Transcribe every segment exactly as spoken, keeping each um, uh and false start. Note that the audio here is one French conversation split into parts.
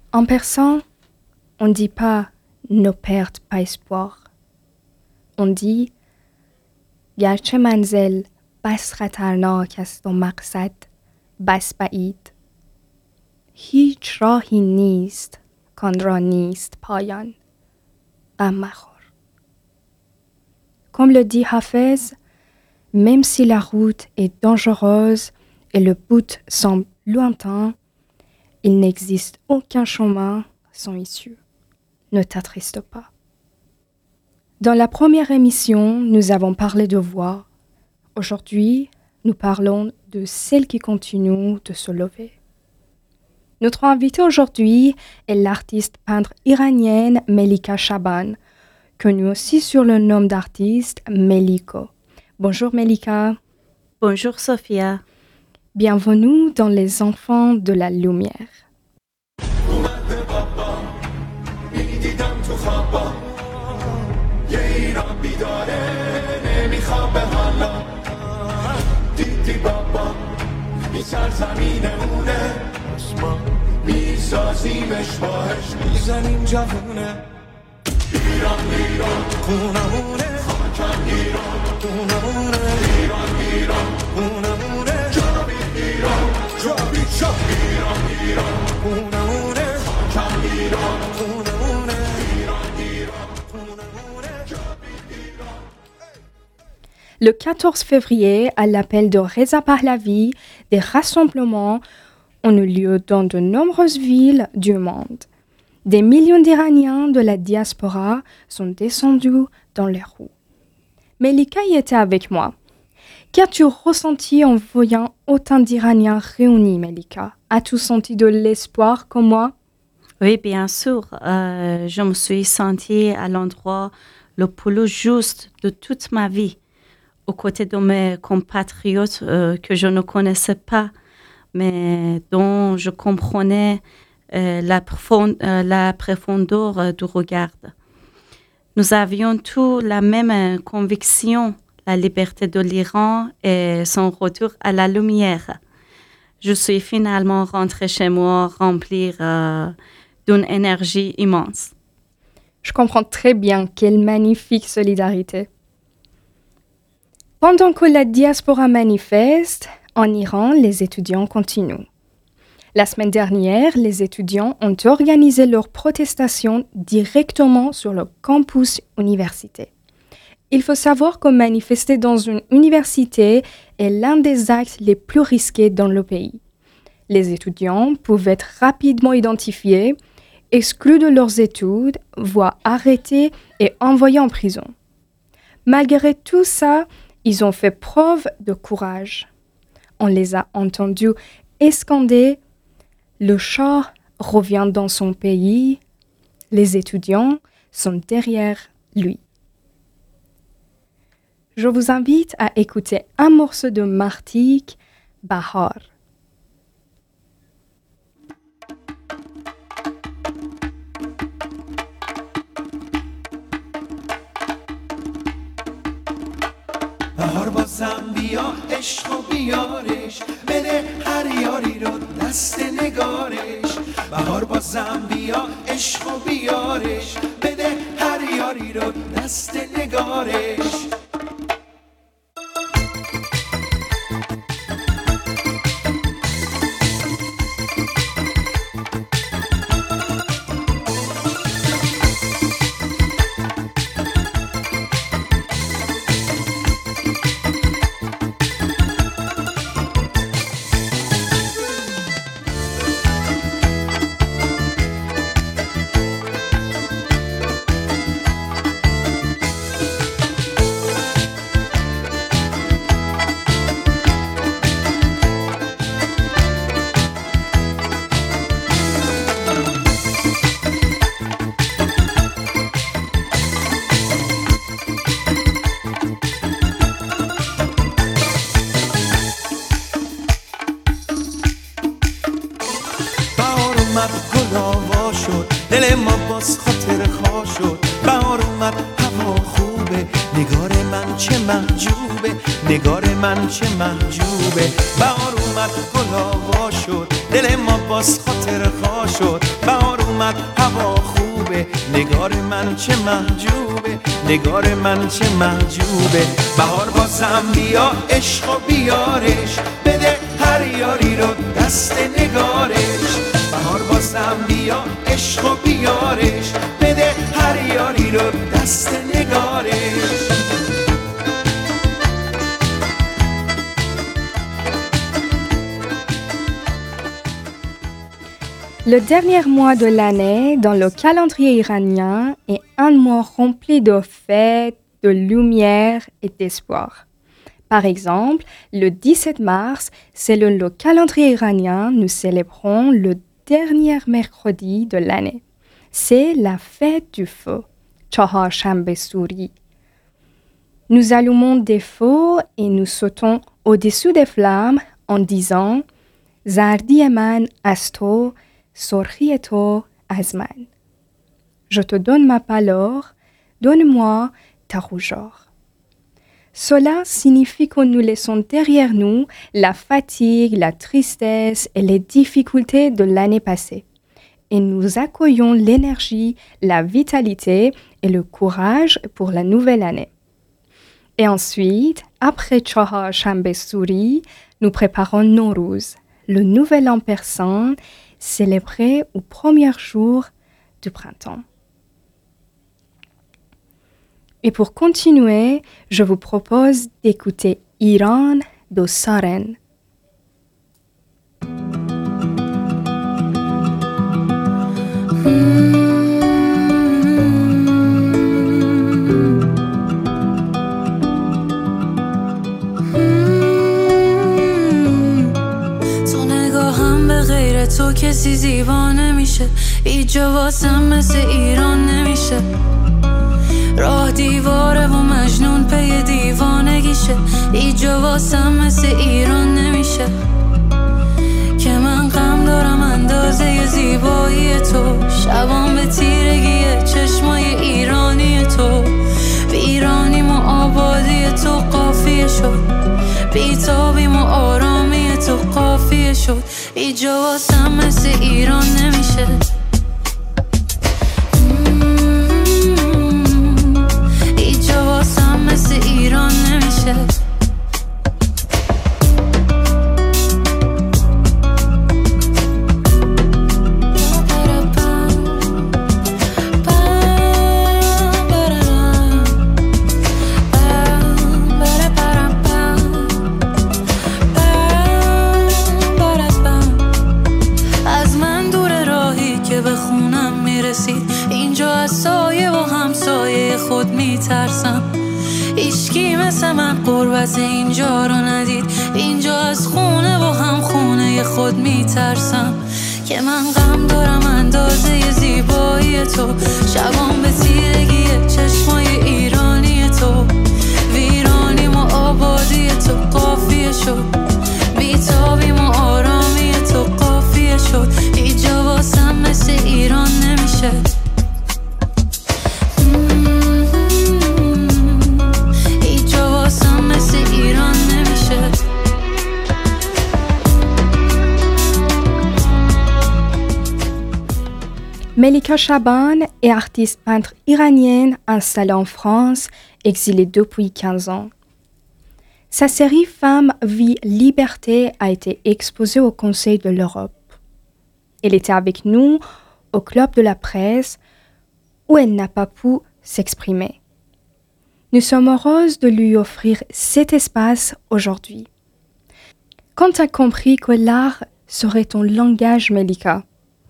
En persan, on ne dit pas « ne perd pas espoir ». On dit « گرچه منزل بس خطرناک است و مقصد بس بعید هیچ راهی نیست کان را نیست پایان غم مخور ». Comme le dit Hafez, même si la route est dangereuse et le but semble lointain, il n'existe aucun chemin sans issue. Ne t'attriste pas. Dans la première émission, nous avons parlé de voix. Aujourd'hui, nous parlons de celle qui continue de se lever. Notre invitée aujourd'hui est l'artiste peintre iranienne Melika Shaban, connue aussi sur le nom d'artiste Meliko. Bonjour Melika. Bonjour Sophia. Bienvenue dans Les Enfants de la Lumière. Le quatorze février, à l'appel de Reza Pahlavi, des rassemblements ont eu lieu dans de nombreuses villes du monde. Des millions d'Iraniens de la diaspora sont descendus dans les rues. Melika y était avec moi. Qu'as-tu ressenti en voyant autant d'Iraniens réunis, Melika? As-tu senti de l'espoir comme moi? Oui, bien sûr. Euh, je me suis sentie à l'endroit le plus juste de toute ma vie, aux côtés de mes compatriotes euh, que je ne connaissais pas, mais dont je comprenais euh, la, profond- euh, la profondeur euh, du regard. Nous avions tous la même conviction, la liberté de l'Iran et son retour à la lumière. Je suis finalement rentrée chez moi remplie euh, d'une énergie immense. Je comprends très bien quelle magnifique solidarité. Pendant que la diaspora manifeste, en Iran, les étudiants continuent. La semaine dernière, les étudiants ont organisé leur protestation directement sur le campus université. Il faut savoir que manifester dans une université est l'un des actes les plus risqués dans le pays. Les étudiants peuvent être rapidement identifiés, exclus de leurs études, voire arrêtés et envoyés en prison. Malgré tout ça, ils ont fait preuve de courage. On les a entendus escander « Le Shah revient dans son pays », les étudiants sont derrière lui. Je vous invite à écouter un morceau de Martik, Bahar. بهار بازم بیا عشق و بیارش بده هر یاری رو دست نگارش بهار بازم بیا عشق و بیارش بده هر یاری رو دست نگارش اومد گل آوا شد دل ما باز خاطر خوا شد بهار اومد هوا خوبه نگار من چه محجوبه نگار من چه محجوبه بهار اومد گل آوا شد دل ما باز خاطر خوا شد بهار اومد هوا خوبه نگار من چه محجوبه نگار من چه محجوبه بهار بازم بیا عشق و بیارش بده هر یاری رو دست نگارش بهار بازم بیا عشق و بیارش بده هر یاری رو دست نگارش Le dernier mois de l'année dans le calendrier iranien est un mois rempli de fêtes, de lumière et d'espoir. Par exemple, le dix-sept mars, selon le calendrier iranien, nous célébrons le dernier mercredi de l'année. C'est la fête du feu, Chaharshanbe Souri. Nous allumons des feux et nous sautons au-dessus des flammes en disant « Zardi man asto » Sorchi to azman. Je te donne ma pâleur, donne-moi ta rougeur. Cela signifie que nous laissons derrière nous la fatigue, la tristesse et les difficultés de l'année passée. Et nous accueillons l'énergie, la vitalité et le courage pour la nouvelle année. Et ensuite, après Chaharshanbe Souri, nous préparons Nowruz, le nouvel an persan, célébré au premier jour du printemps. Et pour continuer, je vous propose d'écouter Iran de Saren. تو کسی زیبا نمیشه هیچ جا واسم مثل ایران نمیشه راه دیواره و مجنون پی دیوانگیشه هیچ جا واسم مثل ایران نمیشه که من غم دارم اندازه زیبایی تو شبام به تیرگی چشمای ایرانی تو ویرانیم و آبادی تو قافیه شد بیتابیم و آرامی تو قافیه شد هیچ جا واسم مثل ایران نمیشه هیچ جا واسم مثل ایران نمیشه اینجا از سایه و همسایه خود میترسم هیچکی مثل من قربت اینجا رو ندید اینجا از خونه و هم خونه خود میترسم که من غم دارم اندازه زیبایی تو شبام به تیرگی چشمای ایرانی تو ویرانیم و آبادی تو قافیه شد بیتابیم و آرامی تو قافیه شد هیچ جا واسم مثل ایران نمیشه Melika Shaban est artiste peintre iranienne installée en France, exilée depuis quinze ans. Sa série Femmes, Vie, Liberté a été exposée au Conseil de l'Europe. Elle était avec nous au Club de la Presse où elle n'a pas pu s'exprimer. Nous sommes heureuses de lui offrir cet espace aujourd'hui. Quand tu as compris que l'art serait ton langage, Melika?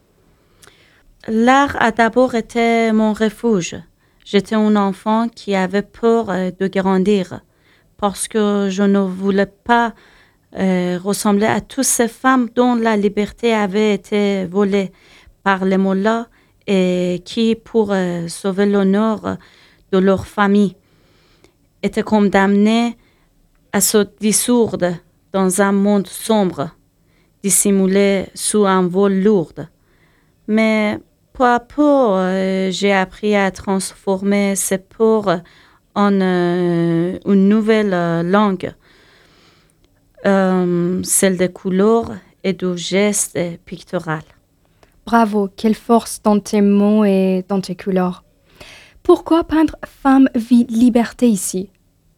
L'art a d'abord été mon refuge. J'étais un enfant qui avait peur de grandir parce que je ne voulais pas euh, ressembler à toutes ces femmes dont la liberté avait été volée par les mollahs et qui, pour euh, sauver l'honneur de leur famille, étaient condamnées à se dissoudre dans un monde sombre, dissimulé sous un vol lourd. Mais peu à peu, euh, j'ai appris à transformer ces peurs en euh, une nouvelle euh, langue, euh, celle des couleurs et du geste pictural. Bravo, quelle force dans tes mots et dans tes couleurs. Pourquoi peindre femme, vie, liberté ici?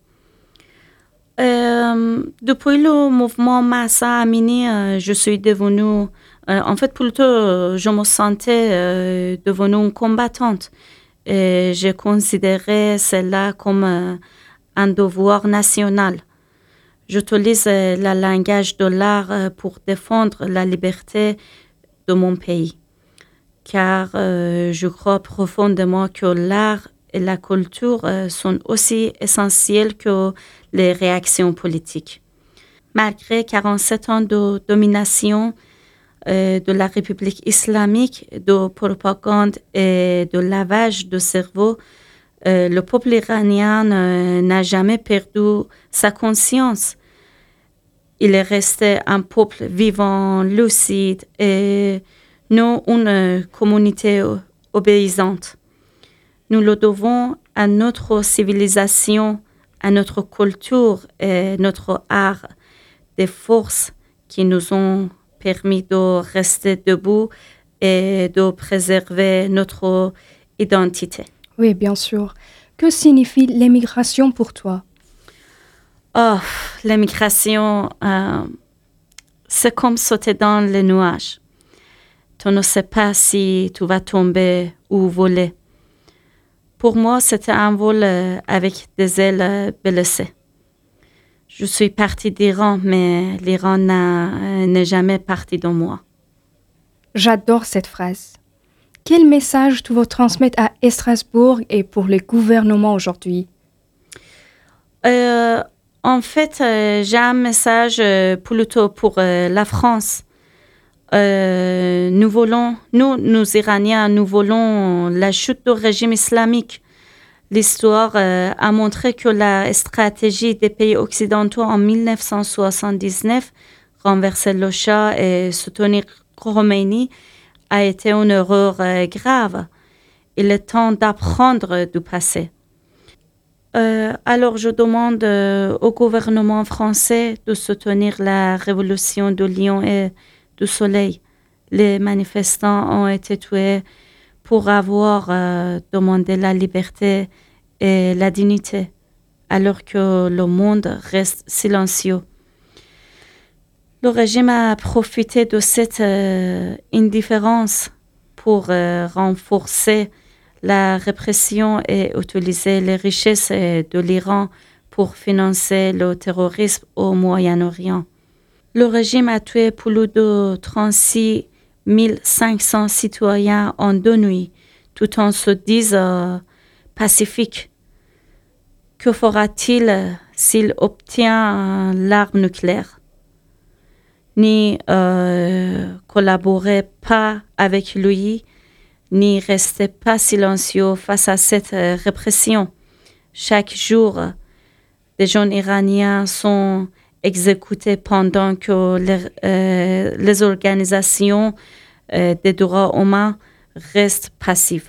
Euh, depuis le mouvement Mahsa Amini, euh, je suis devenue, euh, en fait plutôt, euh, je me sentais euh, devenue une combattante. Et je considérais cela comme euh, un devoir national. J'utilise euh, le langage de l'art euh, pour défendre la liberté de mon pays, car euh, je crois profondément que l'art et la culture euh, sont aussi essentiels que les réactions politiques. Malgré quarante-sept ans de domination euh, de la République islamique, de propagande et de lavage de cerveau, euh, le peuple iranien euh, n'a jamais perdu sa conscience. Il est resté un peuple vivant, lucide et non une communauté obéissante. Nous le devons à notre civilisation, à notre culture et notre art, des forces qui nous ont permis de rester debout et de préserver notre identité. Oui, bien sûr. Que signifie l'émigration pour toi? Oh, l'émigration, euh, c'est comme sauter dans les nuages. Tu ne sais pas si tu vas tomber ou voler. Pour moi, c'était un vol euh, avec des ailes euh, blessées. Je suis partie d'Iran, mais l'Iran n'a, euh, n'est jamais parti de moi. J'adore cette phrase. Quel message tu veux transmettre à Strasbourg et pour le gouvernement aujourd'hui? Euh, en fait, euh, j'ai un message euh, plutôt pour euh, la France. Euh, nous voulons, nous, nous Iraniens, nous voulons la chute du régime islamique. L'histoire euh, a montré que la stratégie des pays occidentaux en dix-neuf cent soixante-dix-neuf, renverser le Shah et soutenir Khomeini, a été une erreur euh, grave. Il est temps d'apprendre du passé. Euh, alors, je demande euh, au gouvernement français de soutenir la révolution du Lion et du Soleil. Les manifestants ont été tués pour avoir euh, demandé la liberté et la dignité, alors que le monde reste silencieux. Le régime a profité de cette euh, indifférence pour euh, renforcer la répression et utiliser les richesses de l'Iran pour financer le terrorisme au Moyen-Orient. Le régime a tué plus de trente-six mille cinq cents citoyens en deux nuits, tout en se disant euh, pacifique. Que fera-t-il euh, s'il obtient euh, l'arme nucléaire? Ni euh, collaborer pas avec lui, ni rester pas silencieux face à cette euh, répression. Chaque jour, euh, des jeunes Iraniens sont exécutés pendant que les, euh, les organisations euh, des droits humains restent passives.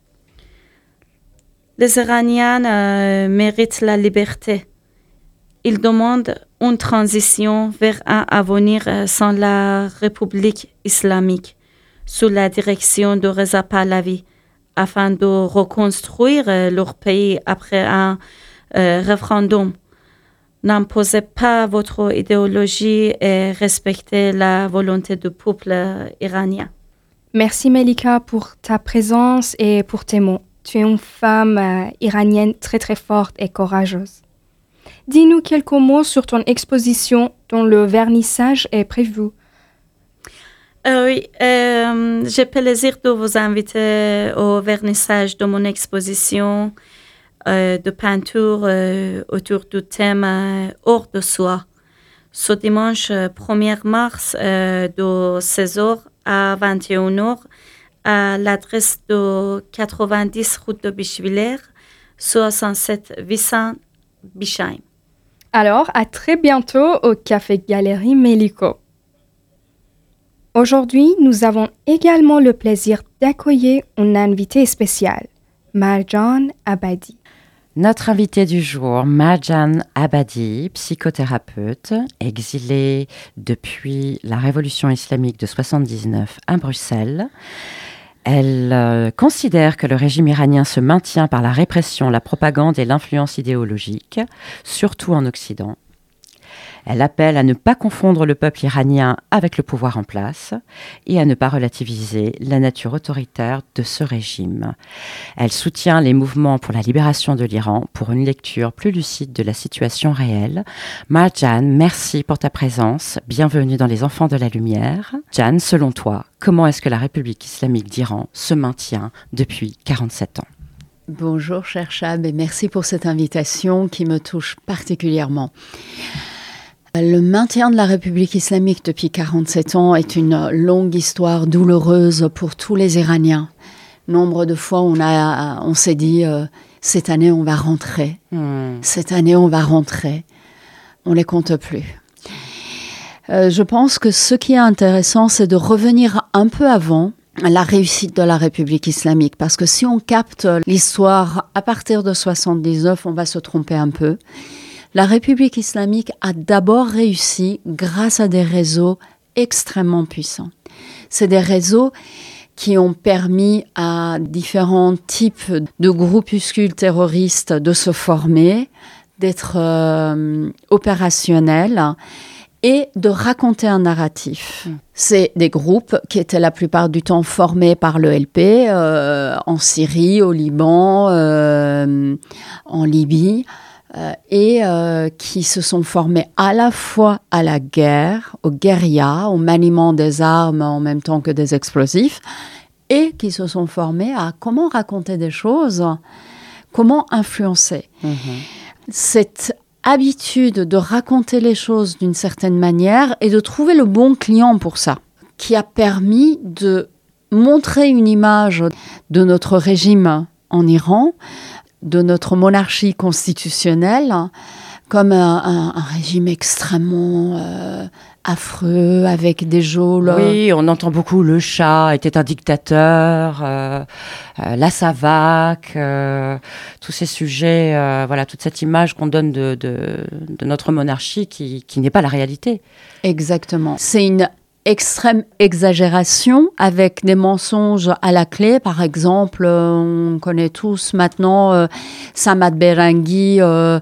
Les Iraniens euh, méritent la liberté. Ils demandent une transition vers un avenir euh, sans la République islamique, sous la direction de Reza Pahlavi, afin de reconstruire euh, leur pays après un euh, référendum. N'imposez pas votre idéologie et respectez la volonté du peuple iranien. Merci Melika pour ta présence et pour tes mots. Tu es une femme euh, iranienne très très forte et courageuse. Dis-nous quelques mots sur ton exposition dont le vernissage est prévu. Euh, oui, euh, j'ai le plaisir de vous inviter au vernissage de mon exposition euh, de peinture euh, autour du thème euh, hors de soi. Ce dimanche premier mars euh, de seize heures à vingt et une heures à l'adresse de quatre-vingt-dix route de Bischwiller, soixante-sept huit cents Bischheim. Alors, à très bientôt au Café Galerie Meliko. Aujourd'hui, nous avons également le plaisir d'accueillir un invité spécial, Marjan Abadi. Notre invitée du jour, Marjan Abadi, psychothérapeute, exilée depuis la révolution islamique de soixante-dix-neuf à Bruxelles. Elle euh, considère que le régime iranien se maintient par la répression, la propagande et l'influence idéologique, surtout en Occident. Elle appelle à ne pas confondre le peuple iranien avec le pouvoir en place et à ne pas relativiser la nature autoritaire de ce régime. Elle soutient les mouvements pour la libération de l'Iran pour une lecture plus lucide de la situation réelle. Marjan, merci pour ta présence. Bienvenue dans Les Enfants de la Lumière. Jan, selon toi, comment est-ce que la République islamique d'Iran se maintient depuis quarante-sept ans ? Bonjour, cher Chab, et merci pour cette invitation qui me touche particulièrement. Le maintien de la République islamique depuis quarante-sept ans est une longue histoire douloureuse pour tous les Iraniens. Nombre de fois, on, a, on s'est dit euh, « cette année, on va rentrer. Mmh. Cette année, on va rentrer. » On ne les compte plus. Euh, je pense que ce qui est intéressant, c'est de revenir un peu avant la réussite de la République islamique. Parce que si on capte l'histoire à partir de soixante-dix-neuf, on va se tromper un peu. La République islamique a d'abord réussi grâce à des réseaux extrêmement puissants. C'est des réseaux qui ont permis à différents types de groupuscules terroristes de se former, d'être euh, opérationnels et de raconter un narratif. Mmh. C'est des groupes qui étaient la plupart du temps formés par l'E L P euh, en Syrie, au Liban, euh, en Libye, Euh, et euh, qui se sont formés à la fois à la guerre, aux guérillas, au maniement des armes en même temps que des explosifs, et qui se sont formés à comment raconter des choses, comment influencer. Mmh. Cette habitude de raconter les choses d'une certaine manière et de trouver le bon client pour ça, qui a permis de montrer une image de notre régime en Iran, de notre monarchie constitutionnelle comme un, un, un régime extrêmement euh, affreux, avec des geôles. Oui, on entend beaucoup le Shah était un dictateur, euh, euh, la Savak, euh, tous ces sujets, euh, voilà, toute cette image qu'on donne de, de, de notre monarchie qui, qui n'est pas la réalité. Exactement. C'est une extrême exagération avec des mensonges à la clé. Par exemple, on connaît tous maintenant euh, Samad Berenghi, euh,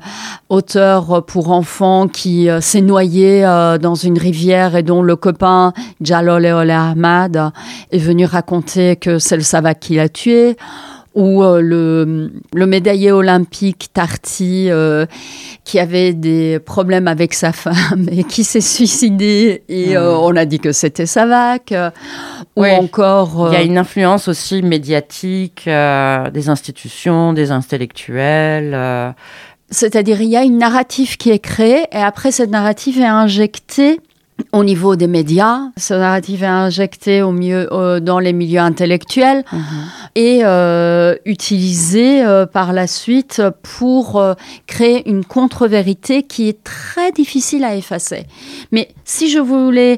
auteur pour enfants qui euh, s'est noyé euh, dans une rivière et dont le copain Jalal Oleh Ahmad est venu raconter que c'est le Savak qui l'a tué. Ou euh, le, le médaillé olympique Tarti, euh, qui avait des problèmes avec sa femme et qui s'est suicidé, et mmh. euh, on a dit que c'était Savak. Euh, oui. Ou encore... Euh, il y a une influence aussi médiatique euh, des institutions, des intellectuels. Euh... C'est-à-dire, il y a une narrative qui est créée, et après, cette narrative est injectée au niveau des médias. Ce narratif est injecté au mieux, euh, dans les milieux intellectuels mmh. et euh, utilisé euh, par la suite pour euh, créer une contre-vérité qui est très difficile à effacer. Mais si je voulais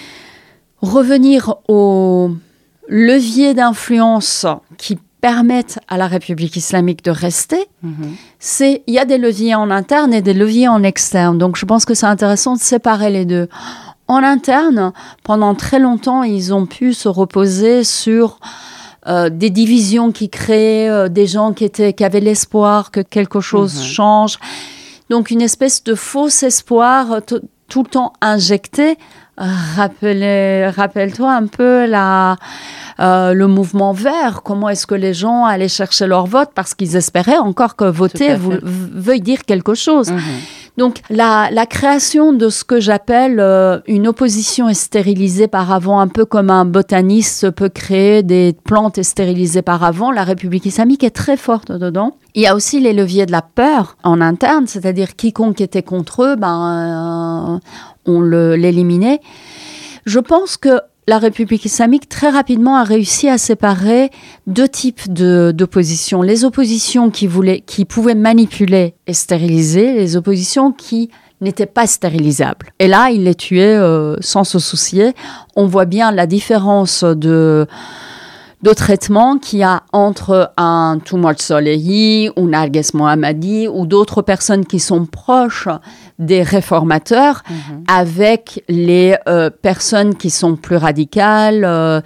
revenir aux leviers d'influence qui permettent à la République islamique de rester, mmh. c'est, il y a des leviers en interne et des leviers en externe. Donc, je pense que c'est intéressant de séparer les deux. En interne, pendant très longtemps, ils ont pu se reposer sur euh, des divisions qui créaient euh, des gens qui, étaient, qui avaient l'espoir que quelque chose mmh. change. Donc, une espèce de faux espoir t- tout le temps injecté. Rappelez, rappelle-toi un peu la, euh, le mouvement vert. Comment est-ce que les gens allaient chercher leur vote parce qu'ils espéraient encore que voter vou- veuille dire quelque chose. Mmh. Donc, la, la création de ce que j'appelle euh, une opposition stérilisée par avant, un peu comme un botaniste peut créer des plantes stérilisées par avant, la République islamique est très forte dedans. Il y a aussi les leviers de la peur en interne, c'est-à-dire quiconque était contre eux, ben, euh, on le, l'éliminait. Je pense que la République islamique, très rapidement, a réussi à séparer deux types de, d'oppositions. Les oppositions qui, voulaient, qui pouvaient manipuler et stériliser, les oppositions qui n'étaient pas stérilisables. Et là, il les tuait euh, sans se soucier. On voit bien la différence de, de traitement qu'il y a entre un Toumol Solehi ou Narges Mohammadi ou d'autres personnes qui sont proches des réformateurs mmh. avec les euh, personnes qui sont plus radicales, euh,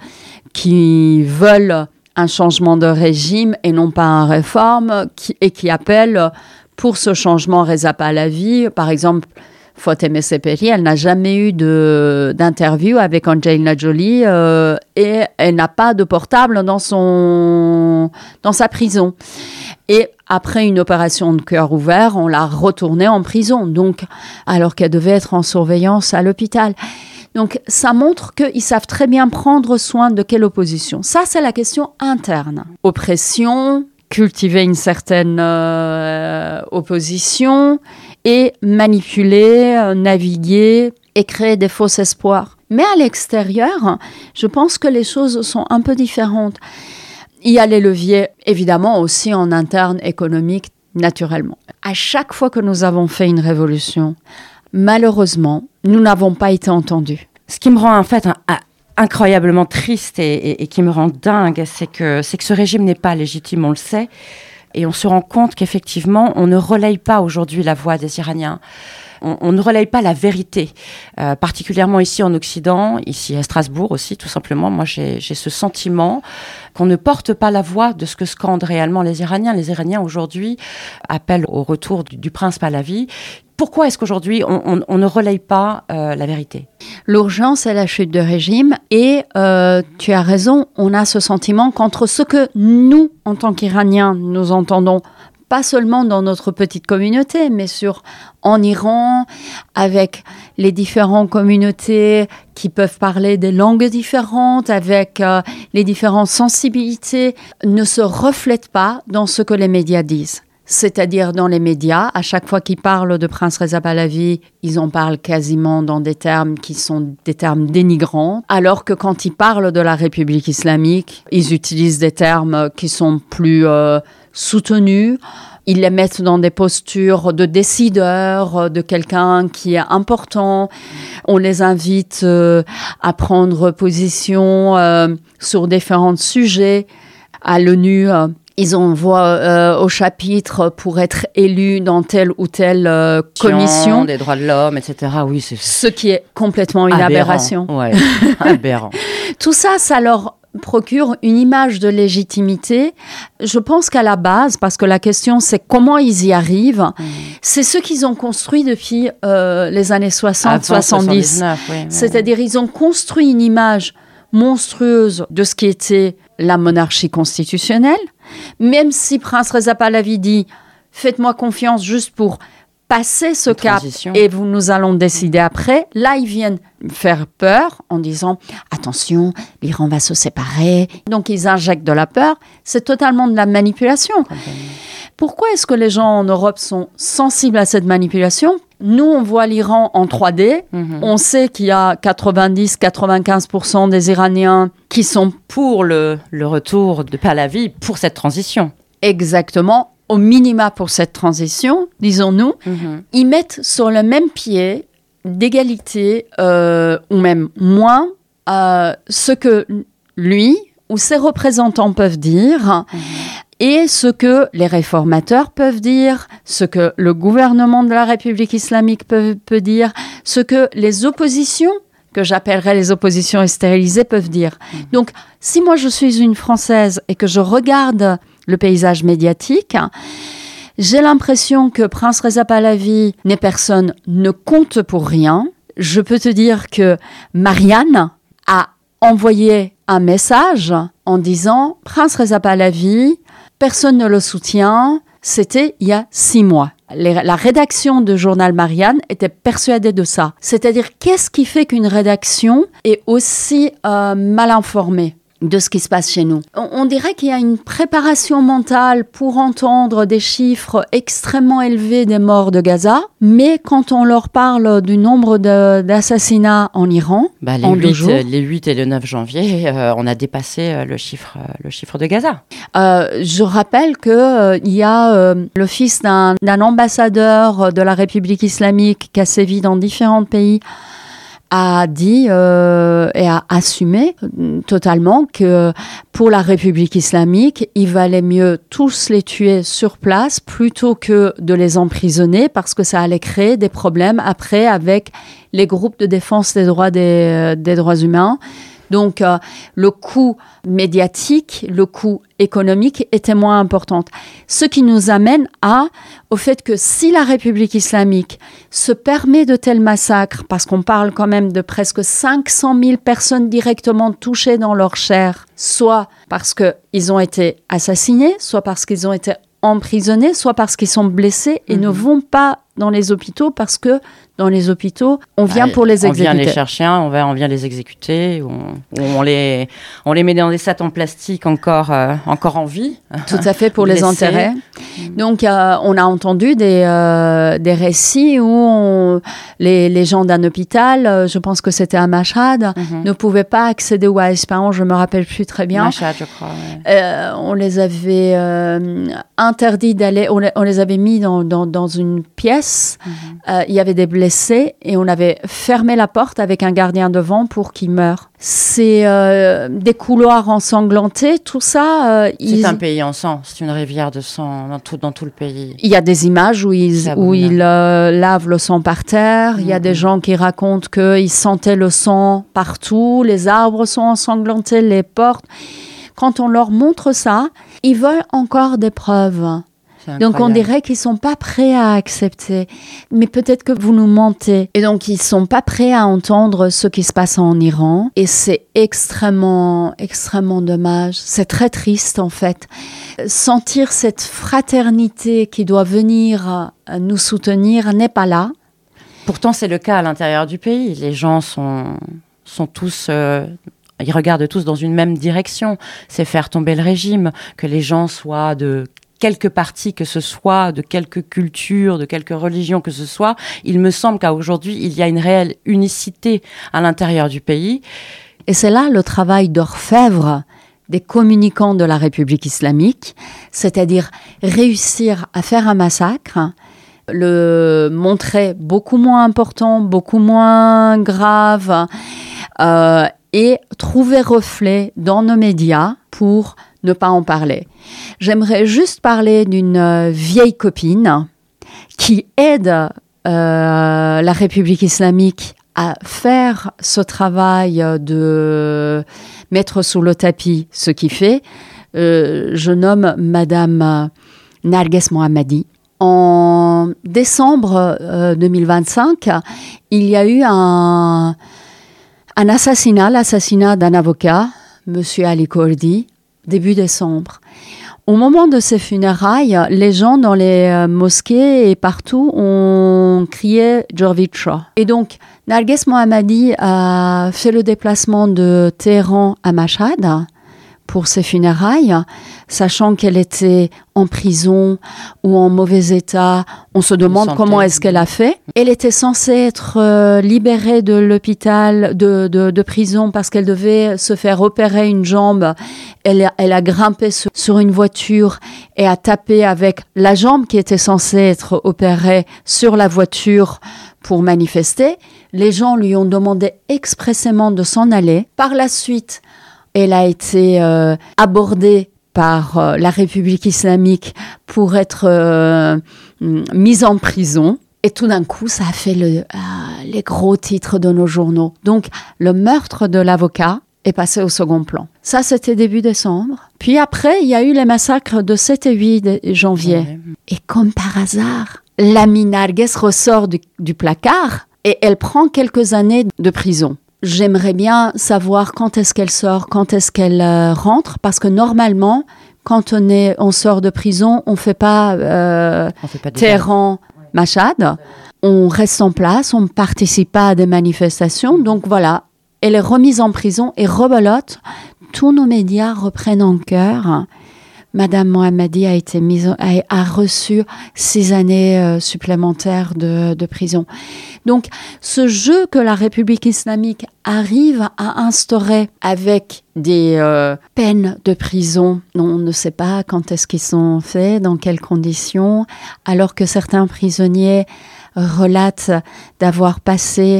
qui veulent un changement de régime et non pas une réforme, qui, et qui appellent pour ce changement Reza Pahlavi. Par exemple, Fatemeh Sepehri, elle n'a jamais eu de, d'interview avec Angelina Jolie euh, et elle n'a pas de portable dans, son, dans sa prison. Et après une opération de cœur ouvert, on l'a retournée en prison, donc, alors qu'elle devait être en surveillance à l'hôpital. Donc, ça montre qu'ils savent très bien prendre soin de quelle opposition. Ça, c'est la question interne. Oppression, cultiver une certaine euh, opposition et manipuler, euh, naviguer et créer des faux espoirs. Mais à l'extérieur, je pense que les choses sont un peu différentes. Il y a les leviers, évidemment, aussi en interne économique, naturellement. À chaque fois que nous avons fait une révolution, malheureusement, nous n'avons pas été entendus. Ce qui me rend en fait un, un, incroyablement triste et, et, et qui me rend dingue, c'est que, c'est que ce régime n'est pas légitime, on le sait. Et on se rend compte qu'effectivement, on ne relaye pas aujourd'hui la voix des Iraniens. On, on ne relaye pas la vérité, euh, particulièrement ici en Occident, ici à Strasbourg aussi, tout simplement. Moi, j'ai, j'ai ce sentiment qu'on ne porte pas la voix de ce que scandent réellement les Iraniens. Les Iraniens, aujourd'hui, appellent au retour du, du prince Pahlavi. Pourquoi est-ce qu'aujourd'hui, on, on, on ne relaye pas euh, la vérité ? L'urgence est la chute de régime et euh, tu as raison, on a ce sentiment qu'entre ce que nous, en tant qu'Iraniens, nous entendons, pas seulement dans notre petite communauté, mais sur, en Iran, avec les différentes communautés qui peuvent parler des langues différentes, avec euh, les différentes sensibilités, ne se reflètent pas dans ce que les médias disent. C'est-à-dire dans les médias, à chaque fois qu'ils parlent de Prince Reza Pahlavi, ils en parlent quasiment dans des termes qui sont des termes dénigrants, alors que quand ils parlent de la République islamique, ils utilisent des termes qui sont plus euh, soutenus. Ils les mettent dans des postures de décideur, de quelqu'un qui est important. On les invite euh, à prendre position euh, sur différents sujets. À l'ONU, euh, ils envoient euh, au chapitre pour être élus dans telle ou telle euh, commission. Des droits de l'homme, et cetera. Oui, c'est ce qui est complètement une aberrant. aberration. Ouais, aberrant. Tout ça, ça leur procure une image de légitimité. Je pense qu'à la base, parce que la question c'est comment ils y arrivent, mmh. c'est ce qu'ils ont construit depuis euh, les années soixante soixante-dix. Oui, C'est-à-dire ils ont construit une image monstrueuse de ce qui était la monarchie constitutionnelle, même si Prince Reza Pahlavi dit « faites-moi confiance juste pour passer ce cap et vous, nous allons décider après », là, ils viennent faire peur en disant « attention, l'Iran va se séparer ». Donc, ils injectent de la peur. C'est totalement de la manipulation. Pourquoi est-ce que les gens en Europe sont sensibles à cette manipulation ? Nous, on voit l'Iran en trois D. Mm-hmm. On sait qu'il y a quatre-vingt-dix à quatre-vingt-quinze pour cent des Iraniens qui sont pour le, le retour de Pahlavi, pour cette transition. Exactement, au minima pour cette transition, disons-nous. Mm-hmm. Ils mettent sur le même pied d'égalité, euh, ou même moins, euh, ce que lui ou ses représentants peuvent dire. Mm-hmm. Et ce que les réformateurs peuvent dire, ce que le gouvernement de la République islamique peut, peut dire, ce que les oppositions, que j'appellerais les oppositions stérilisées, peuvent dire. Mmh. Donc, si moi je suis une Française et que je regarde le paysage médiatique, j'ai l'impression que Prince Reza Pahlavi n'est personne, ne compte pour rien. Je peux te dire que Marianne a envoyé un message en disant « Prince Reza Pahlavi », personne ne le soutient. C'était il y a six mois. Les, la rédaction du journal Marianne était persuadée de ça. C'est-à-dire, qu'est-ce qui fait qu'une rédaction est aussi euh, mal informée de ce qui se passe chez nous? On, on dirait qu'il y a une préparation mentale pour entendre des chiffres extrêmement élevés des morts de Gaza, mais quand on leur parle du nombre de, d'assassinats en Iran, bah, les, en huit, deux jours, les huit et le neuf janvier, euh, on a dépassé euh, le, chiffre, euh, le chiffre de Gaza. Euh, je rappelle qu'il euh, y a euh, le fils d'un, d'un ambassadeur de la République islamique qui a sévi dans différents pays a dit euh, et a assumé euh, totalement que pour la République islamique, il valait mieux tous les tuer sur place plutôt que de les emprisonner parce que ça allait créer des problèmes après avec les groupes de défense des droits, des, des droits humains. Donc, euh, le coût médiatique, le coût économique était moins important. Ce qui nous amène à, au fait que si la République islamique se permet de tels massacres, parce qu'on parle quand même de presque cinq cent mille personnes directement touchées dans leur chair, soit parce qu'ils ont été assassinés, soit parce qu'ils ont été emprisonnés, soit parce qu'ils sont blessés et mmh. ne vont pas dans les hôpitaux parce que dans les hôpitaux, on vient ouais, pour les exécuter. On vient les chercher, on, va, on vient les exécuter, on, on, les, on les met dans des sacs en plastique encore, euh, encore en vie. Tout à fait, pour les enterrer. Donc, euh, on a entendu des, euh, des récits où on, les, les gens d'un hôpital, euh, je pense que c'était à Mashhad, mm-hmm. ne pouvaient pas accéder ou à Ispahan, je ne me rappelle plus très bien. Mashhad, je crois. Ouais. Euh, on les avait euh, interdits d'aller, on les, on les avait mis dans, dans, dans une pièce, mm-hmm. euh, il y avait des blessés et on avait fermé la porte avec un gardien devant pour qu'ils meurent. C'est euh, des couloirs ensanglantés, tout ça. Euh, c'est ils... un pays en sang, c'est une rivière de sang dans tout, dans tout le pays. Il y a des images où ils, où ils euh, lavent le sang par terre. Il mmh. y a des gens qui racontent qu'ils sentaient le sang partout. Les arbres sont ensanglantés, les portes. Quand on leur montre ça, ils veulent encore des preuves. Donc, on dirait qu'ils ne sont pas prêts à accepter. Mais peut-être que vous nous mentez. Et donc, ils ne sont pas prêts à entendre ce qui se passe en Iran. Et c'est extrêmement, extrêmement dommage. C'est très triste, en fait. Sentir cette fraternité qui doit venir nous soutenir n'est pas là. Pourtant, c'est le cas à l'intérieur du pays. Les gens sont, sont tous... Euh... Ils regardent tous dans une même direction. C'est faire tomber le régime, que les gens soient de quelque parti que ce soit, de quelque culture, de quelque religion que ce soit. Il me semble qu'aujourd'hui, il y a une réelle unicité à l'intérieur du pays. Et c'est là le travail d'orfèvre des communicants de la République islamique, c'est-à-dire réussir à faire un massacre, le montrer beaucoup moins important, beaucoup moins grave, euh, et trouver reflet dans nos médias pour ne pas en parler. J'aimerais juste parler d'une euh, vieille copine qui aide euh, la République islamique à faire ce travail de mettre sous le tapis ce qu'il fait. Euh, je nomme Madame Narges Mohammadi. En décembre euh, deux mille vingt-cinq, il y a eu un, un assassinat, l'assassinat d'un avocat, Monsieur Ali Kurdi, début décembre. Au moment de ces funérailles, les gens dans les euh, mosquées et partout ont crié « Jorvitra ». Et donc, Narges Mohammadi a fait le déplacement de Téhéran à Mashhad pour ses funérailles, sachant qu'elle était en prison ou en mauvais état. On se demande comment est-ce qu'elle a fait. Elle était censée être euh, libérée de l'hôpital, de, de, de prison, parce qu'elle devait se faire opérer une jambe. Elle, elle a grimpé sur, sur une voiture et a tapé avec la jambe qui était censée être opérée sur la voiture pour manifester. Les gens lui ont demandé expressément de s'en aller. Par la suite, elle a été euh, abordée par euh, la République islamique pour être euh, mise en prison. Et tout d'un coup, ça a fait le, euh, les gros titres de nos journaux. Donc, le meurtre de l'avocat est passé au second plan. Ça, c'était début décembre. Puis après, il y a eu les massacres de sept et huit janvier. Ouais. Et comme par hasard, l'amie Narges ressort du, du placard et elle prend quelques années de prison. J'aimerais bien savoir quand est-ce qu'elle sort, quand est-ce qu'elle euh, rentre, parce que normalement, quand on, est, on sort de prison, on ne fait pas, euh, pas Téhéran, ouais. Mashhad. On reste en place, on ne participe pas à des manifestations. Donc voilà, elle est remise en prison et rebelote. Tous nos médias reprennent en cœur. Madame Mohammadi a, été mise, a, a reçu six années euh, supplémentaires de, de prison. Donc, ce jeu que la République islamique arrive à instaurer avec des euh, peines de prison, on ne sait pas quand est-ce qu'ils sont faits, dans quelles conditions, alors que certains prisonniers relatent d'avoir passé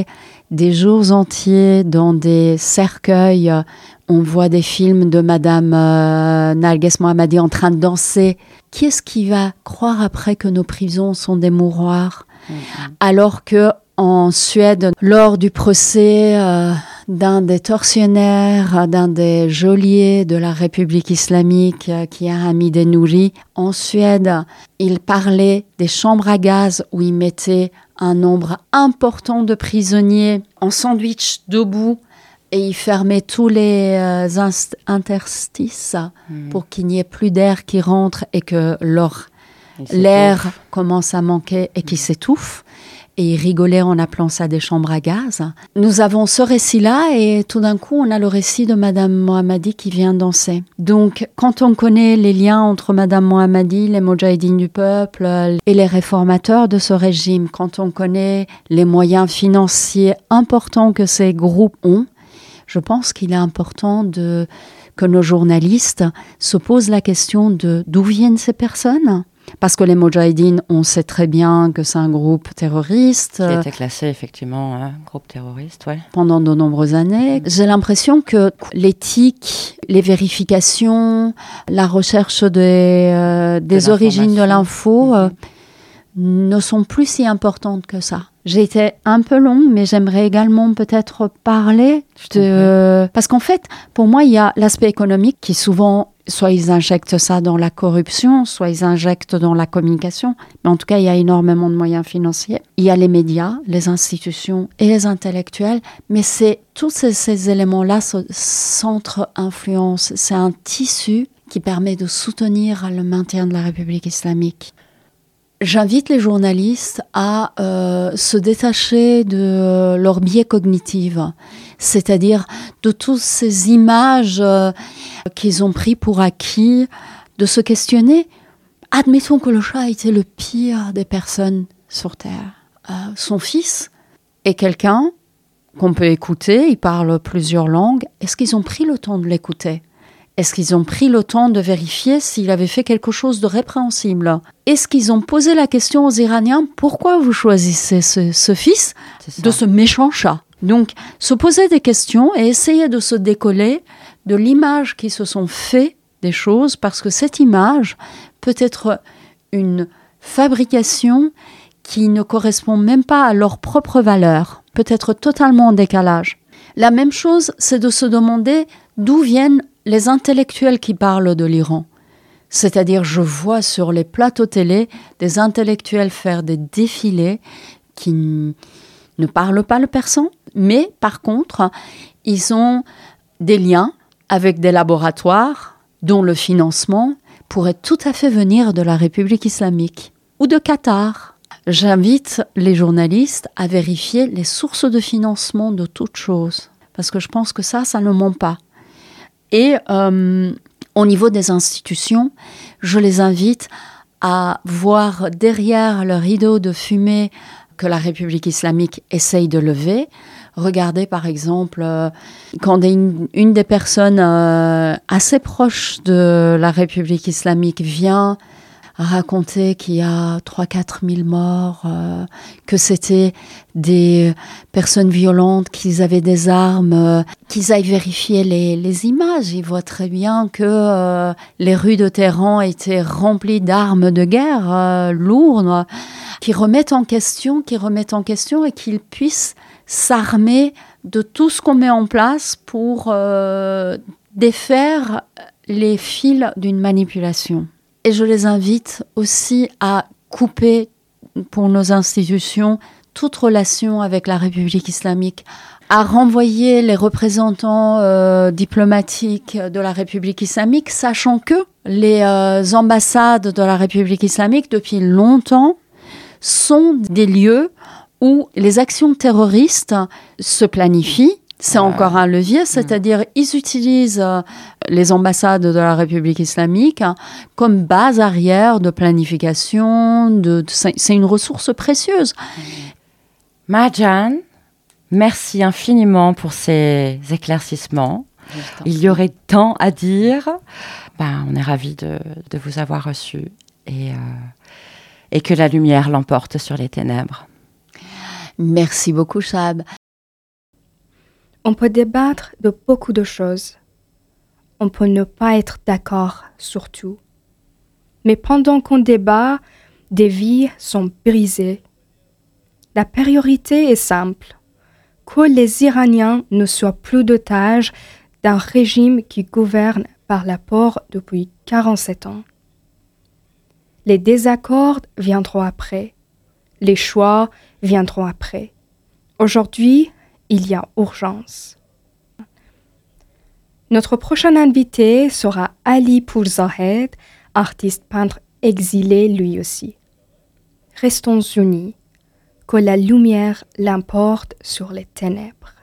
des jours entiers dans des cercueils. On voit des films de Madame euh, Narges Mohammadi en train de danser. Qui est-ce qui va croire après que nos prisons sont des mouroirs ? Mmh. Alors que en Suède, lors du procès euh, d'un des tortionnaires, d'un des geôliers de la République islamique, euh, qui est Hamid Nouri, en Suède, il parlait des chambres à gaz où il mettait un nombre important de prisonniers en sandwich debout et il fermait tous les euh, inst- interstices mmh. pour qu'il n'y ait plus d'air qui rentre et que leur, l'air commence à manquer et qu'il s'étouffe. Et il rigolait en appelant ça des chambres à gaz. Nous avons ce récit-là et tout d'un coup, on a le récit de Madame Mohammadi qui vient danser. Donc, quand on connaît les liens entre Madame Mohammadi, les Moudjahidines du peuple et les réformateurs de ce régime, quand on connaît les moyens financiers importants que ces groupes ont, je pense qu'il est important de, que nos journalistes se posent la question de d'où viennent ces personnes. Parce que les Moudjahidines, on sait très bien que c'est un groupe terroriste. Qui a été classé effectivement un groupe terroriste, ouais. Pendant de nombreuses années. J'ai l'impression que l'éthique, les vérifications, la recherche des, euh, des de origines de l'info euh, ne sont plus si importantes que ça. J'ai été un peu longue, mais j'aimerais également peut-être parler de... Parce qu'en fait, pour moi, il y a l'aspect économique qui souvent... Soit ils injectent ça dans la corruption, soit ils injectent dans la communication. Mais en tout cas, il y a énormément de moyens financiers. Il y a les médias, les institutions et les intellectuels. Mais c'est tous ces, ces éléments-là, ce centre-influence, c'est un tissu qui permet de soutenir le maintien de la République islamique. J'invite les journalistes à euh, se détacher de leur biais cognitif, c'est-à-dire de toutes ces images euh, qu'ils ont pris pour acquis, de se questionner. Admettons que le chat était le pire des personnes sur Terre. Euh, son fils est quelqu'un qu'on peut écouter, il parle plusieurs langues. Est-ce qu'ils ont pris le temps de l'écouter ? Est-ce qu'ils ont pris le temps de vérifier s'il avait fait quelque chose de répréhensible ? Est-ce qu'ils ont posé la question aux Iraniens, pourquoi vous choisissez ce, ce fils de ce méchant chat ? Donc, se poser des questions et essayer de se décoller de l'image qui se sont fait des choses, parce que cette image peut être une fabrication qui ne correspond même pas à leur propre valeur, peut être totalement en décalage. La même chose, c'est de se demander d'où viennent les intellectuels qui parlent de l'Iran. C'est-à-dire, je vois sur les plateaux télé des intellectuels faire des défilés qui n- ne parlent pas le persan, mais par contre, ils ont des liens avec des laboratoires dont le financement pourrait tout à fait venir de la République islamique ou de Qatar. J'invite les journalistes à vérifier les sources de financement de toutes choses, parce que je pense que ça, ça ne ment pas. Et euh, au niveau des institutions, je les invite à voir derrière le rideau de fumée que la République islamique essaye de lever. Regardez par exemple, euh, quand une, une des personnes euh, assez proches de la République islamique vient raconter qu'il y a trois à quatre mille morts, euh, que c'était des personnes violentes, qu'ils avaient des armes, euh, qu'ils aillent vérifier les, les images. Ils voient très bien que euh, les rues de Téhéran étaient remplies d'armes de guerre euh, lourdes, qui remettent en question, qui remettent en question et qu'ils puissent s'armer de tout ce qu'on met en place pour euh, défaire les fils d'une manipulation. Et je les invite aussi à couper pour nos institutions toute relation avec la République islamique, à renvoyer les représentants euh, diplomatiques de la République islamique, sachant que les euh, ambassades de la République islamique, depuis longtemps, sont des lieux où les actions terroristes se planifient. C'est encore un levier, c'est-à-dire ils utilisent euh, les ambassades de la République islamique hein, comme base arrière de planification, de, de, c'est, c'est une ressource précieuse. Marjan, merci infiniment pour ces éclaircissements. Il y aurait tant à dire. Ben, on est ravis de, de vous avoir reçu et, euh, et que la lumière l'emporte sur les ténèbres. Merci beaucoup, Chab. On peut débattre de beaucoup de choses. On peut ne pas être d'accord sur tout. Mais pendant qu'on débat, des vies sont brisées. La priorité est simple, que les Iraniens ne soient plus d'otages d'un régime qui gouverne par la peur depuis quarante-sept ans. Les désaccords viendront après. Les choix viendront après. Aujourd'hui, il y a urgence. Notre prochain invité sera Ali Pourzahed, artiste peintre exilé lui aussi. Restons unis, que la lumière l'emporte sur les ténèbres.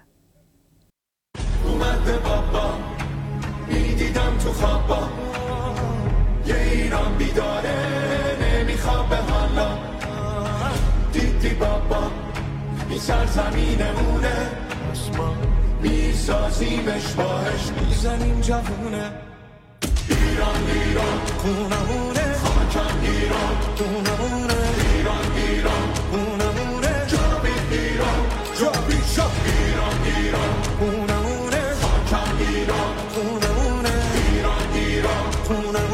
میسازیمش باهش میزنیم جوونه ایران ایران خونمونه خاکم ایران خونمونه ایران ایران خونمونه جابی ایران جابی شب ایران ایران خونمونه خاکم ایران خونمونه ایران ایران خونمونه